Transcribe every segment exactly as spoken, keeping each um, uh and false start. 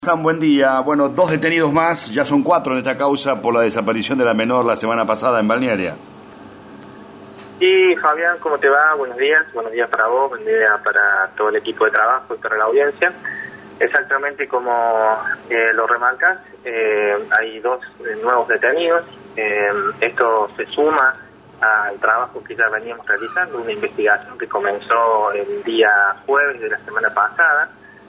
San, buen día. Bueno, dos detenidos más, ya son cuatro en esta causa por la desaparición de la menor la semana pasada en Balnearia. Sí, Fabián, ¿cómo te va? Buenos días, buenos días para vos, buen día para todo el equipo de trabajo y para la audiencia. Exactamente como eh, lo remarcas, eh, hay dos eh, nuevos detenidos. Eh, esto se suma al trabajo que ya veníamos realizando, una investigación que comenzó el día jueves de la semana pasada,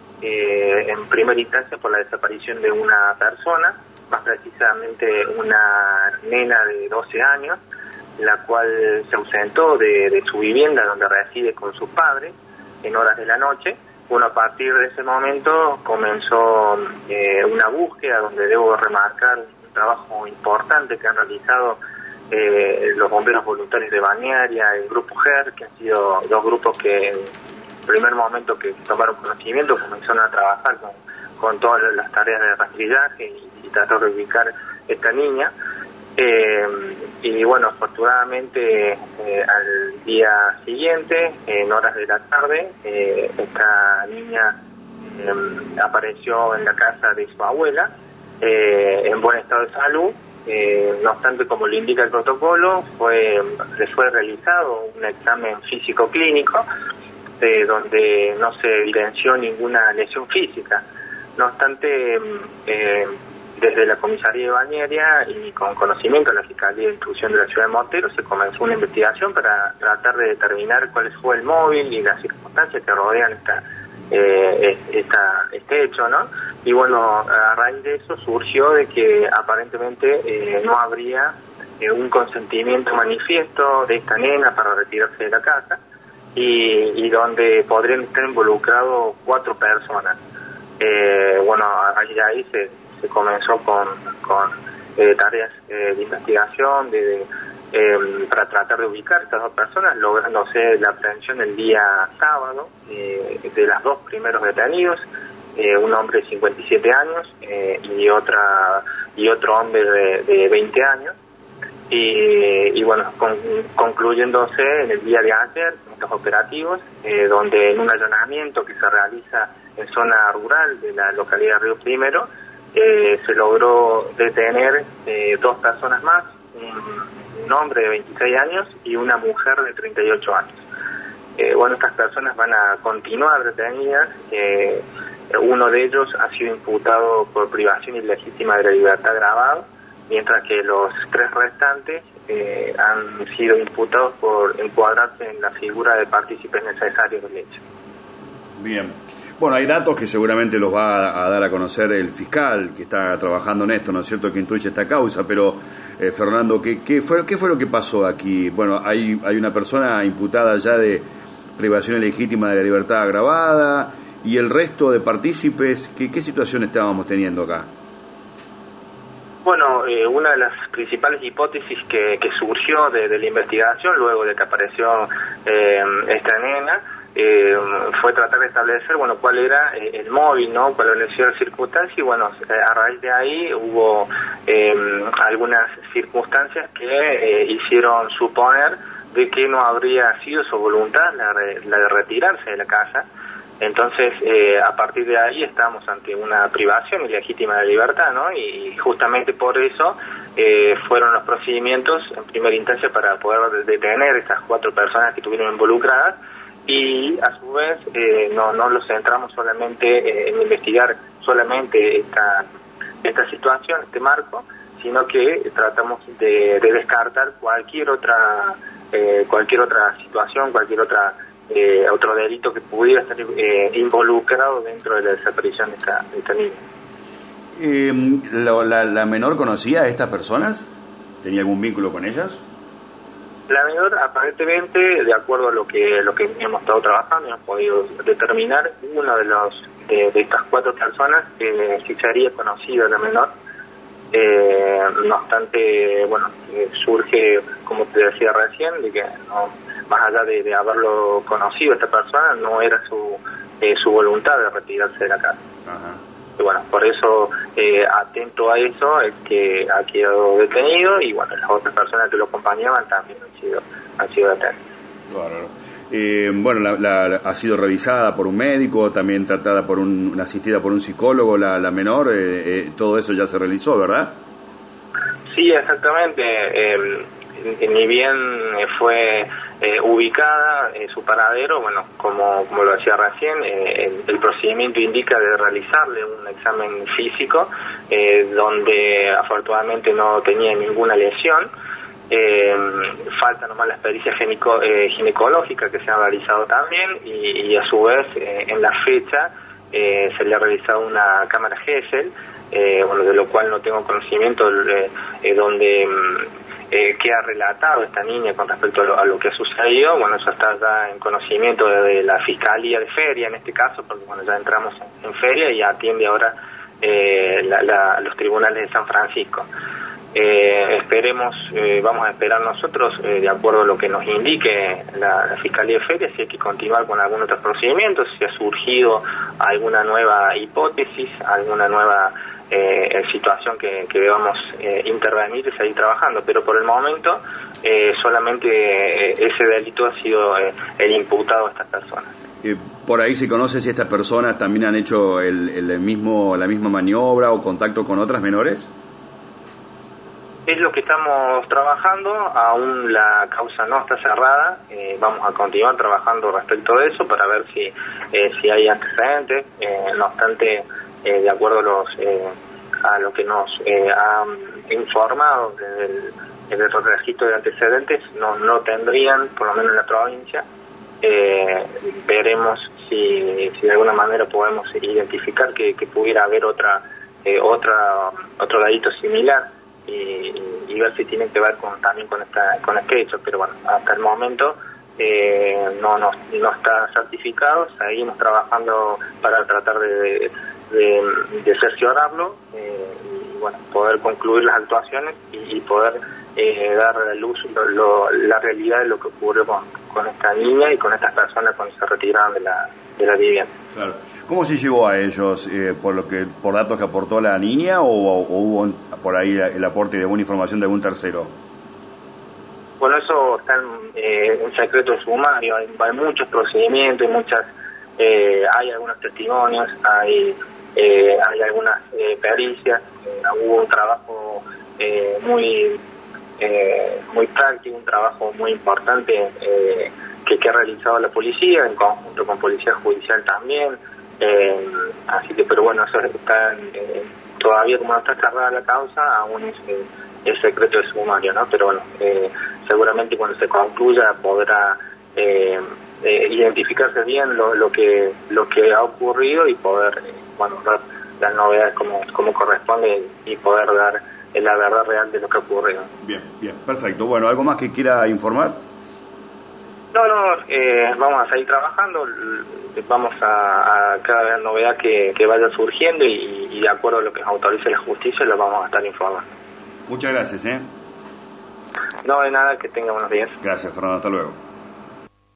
Eh, en primera instancia por la desaparición de una persona, más precisamente una nena de doce años, la cual se ausentó de, de su vivienda donde reside con sus padres en horas de la noche. Bueno, a partir de ese momento comenzó eh, una búsqueda donde debo remarcar un trabajo importante que han realizado eh, los bomberos voluntarios de Balnearia, el grupo G E R, que han sido dos grupos que primer momento que tomaron conocimiento comenzaron a trabajar con, con todas las tareas de rastrillaje y, y tratar de ubicar esta niña. Eh, y bueno, afortunadamente eh, al día siguiente, en horas de la tarde, eh, esta niña eh, apareció en la casa de su abuela, eh, en buen estado de salud. Eh, no obstante, como lo indica el protocolo, fue le fue realizado un examen físico-clínico, Eh, donde no se evidenció ninguna lesión física. No obstante, eh, desde la comisaría de Balnearia y con conocimiento de la Fiscalía de Instrucción de la Ciudad de Mortero se comenzó una investigación para tratar de determinar cuál fue el móvil y las circunstancias que rodean esta, eh, esta, este hecho, ¿no? Y bueno, a raíz de eso surgió de que aparentemente eh, no habría eh, un consentimiento manifiesto de esta nena para retirarse de la casa, Y, y donde podrían estar involucrados cuatro personas. Eh, bueno, ahí, ahí se, se comenzó con, con eh, tareas eh, de investigación de, de, eh, para tratar de ubicar a estas dos personas, lográndose la aprehensión el día sábado eh, de las dos primeros detenidos, eh, un hombre de cincuenta y siete años eh, y otra y otro hombre de, de veinte años. Y, y bueno, con, concluyéndose en el día de ayer estos operativos, eh, donde en un allanamiento que se realiza en zona rural de la localidad de Río Primero, eh, se logró detener eh, dos personas más, un, un hombre de veintiséis años y una mujer de treinta y ocho años. Eh, bueno, estas personas van a continuar detenidas. Eh, uno de ellos ha sido imputado por privación ilegítima de la libertad agravado, mientras que los tres restantes eh, han sido imputados por encuadrarse en la figura de partícipes necesarios del hecho. Bien. Bueno, hay datos que seguramente los va a, a dar a conocer el fiscal que está trabajando en esto, ¿no es cierto?, que instruye esta causa, pero eh, Fernando, ¿qué, qué, fue, ¿qué fue lo que pasó aquí? Bueno, hay, hay una persona imputada ya de privación ilegítima de la libertad agravada, y el resto de partícipes, ¿qué, qué situación estábamos teniendo acá? Bueno, eh, una de las principales hipótesis que, que surgió de, de la investigación, luego de que apareció eh, esta nena, eh, fue tratar de establecer, bueno, cuál era eh, el móvil, ¿no?, cuál era la circunstancia, y bueno, a raíz de ahí hubo eh, algunas circunstancias que eh, hicieron suponer de que no habría sido su voluntad la, la de retirarse de la casa. Entonces, eh, a partir de ahí estamos ante una privación ilegítima de libertad, ¿no? Y justamente por eso eh, fueron los procedimientos en primera instancia para poder detener estas cuatro personas que estuvieron involucradas, y a su vez eh, no, no los centramos solamente eh, en investigar solamente esta, esta situación, este marco, sino que tratamos de, de descartar cualquier otra, eh, cualquier otra situación, cualquier otra Eh, otro delito que pudiera estar eh, involucrado dentro de la desaparición de esta, de esta niña. Eh, lo, la, ¿La menor conocía a estas personas? ¿Tenía algún vínculo con ellas? La menor, aparentemente, de acuerdo a lo que lo que hemos estado trabajando, hemos podido determinar uno de los de, de estas cuatro personas que eh, sí sería conocido la menor. Eh, no obstante, bueno, eh, surge, como te decía recién, de que no, más allá de, de haberlo conocido esta persona, no era su eh, su voluntad de retirarse de la casa. Ajá. Y bueno, por eso, eh, atento a eso, es que ha quedado detenido, y bueno, las otras personas que lo acompañaban también han sido han sido detenidas. Claro. Eh, bueno, la, la, ha sido revisada por un médico, también tratada por un, asistida por un psicólogo, la, la menor, eh, eh, todo eso ya se realizó, ¿verdad? Sí, exactamente. Eh, ni bien fue eh, ubicada eh, su paradero, bueno, como, como lo decía recién, eh, el, el procedimiento indica de realizarle un examen físico, eh, donde afortunadamente no tenía ninguna lesión. Eh, falta nomás la pericia genico, eh, ginecológica que se ha realizado también y, y a su vez eh, en la fecha eh, se le ha realizado una cámara Gesell, eh, bueno, de lo cual no tengo conocimiento, eh, eh, donde eh, queda relatado esta niña con respecto a lo, a lo que ha sucedido. Bueno, eso está ya en conocimiento de, de la Fiscalía de Feria en este caso, porque bueno, ya entramos en, en Feria y atiende ahora eh, la, la, los tribunales de San Francisco. Eh, esperemos, eh, vamos a esperar nosotros, eh, de acuerdo a lo que nos indique la, la Fiscalía de Feria, si hay que continuar con algún otro procedimiento, si ha surgido alguna nueva hipótesis, alguna nueva eh, situación que, que debamos eh, intervenir y seguir trabajando. Pero por el momento eh, solamente eh, ese delito ha sido eh, el imputado a estas personas. Eh, por ahí se conoce si estas personas también han hecho el, el mismo, la misma maniobra o contacto con otras menores. Es lo que estamos trabajando, aún la causa no está cerrada, eh, vamos a continuar trabajando respecto de eso para ver si eh, si hay antecedentes, eh, no obstante, eh, de acuerdo a, los, eh, a lo que nos eh, han informado desde el, desde el registro de antecedentes, no, no tendrían, por lo menos en la provincia, eh, veremos si, si de alguna manera podemos identificar que, que pudiera haber otra, eh, otra otro delito similar. Y, y ver si tiene que ver con también con esta con este hecho, pero bueno, hasta el momento eh, no, no no está certificado. Seguimos trabajando para tratar de, de, de cerciorarlo eh, y bueno, poder concluir las actuaciones y, y poder eh, dar a luz lo, lo, la realidad de lo que ocurrió con, con esta niña y con estas personas cuando se retiraron de la, de la vivienda. Claro. ¿Cómo se llegó a ellos? Eh, ¿Por lo que por datos que aportó la niña o, o hubo por ahí el aporte de alguna información de algún tercero? Bueno, eso está en, eh, en secreto sumario. Hay, hay muchos procedimientos, hay muchas, eh, hay algunos testimonios, hay eh, hay algunas eh, pericias. Eh, hubo un trabajo eh, muy eh, muy práctico, un trabajo muy importante eh, que, que ha realizado la policía en conjunto con policía judicial también. Eh, así que, pero bueno, eso está eh, todavía, como no está cerrada la causa, aún es, eh, es secreto de sumario, ¿no? Pero bueno, eh, seguramente cuando se concluya podrá eh, eh, identificarse bien lo, lo que lo que ha ocurrido y poder, eh, bueno, dar las novedades como, como corresponde y poder dar eh, la verdad real de lo que ha ocurrido. Bien, bien, perfecto. Bueno, ¿algo más que quiera informar? No, no, eh, vamos a seguir trabajando, vamos a, a cada vez novedad que, que vaya surgiendo y, y de acuerdo a lo que nos autorice la justicia lo vamos a estar informando. Muchas gracias, ¿eh? No, de nada, que tenga buenos días. Gracias, Fernando, hasta luego.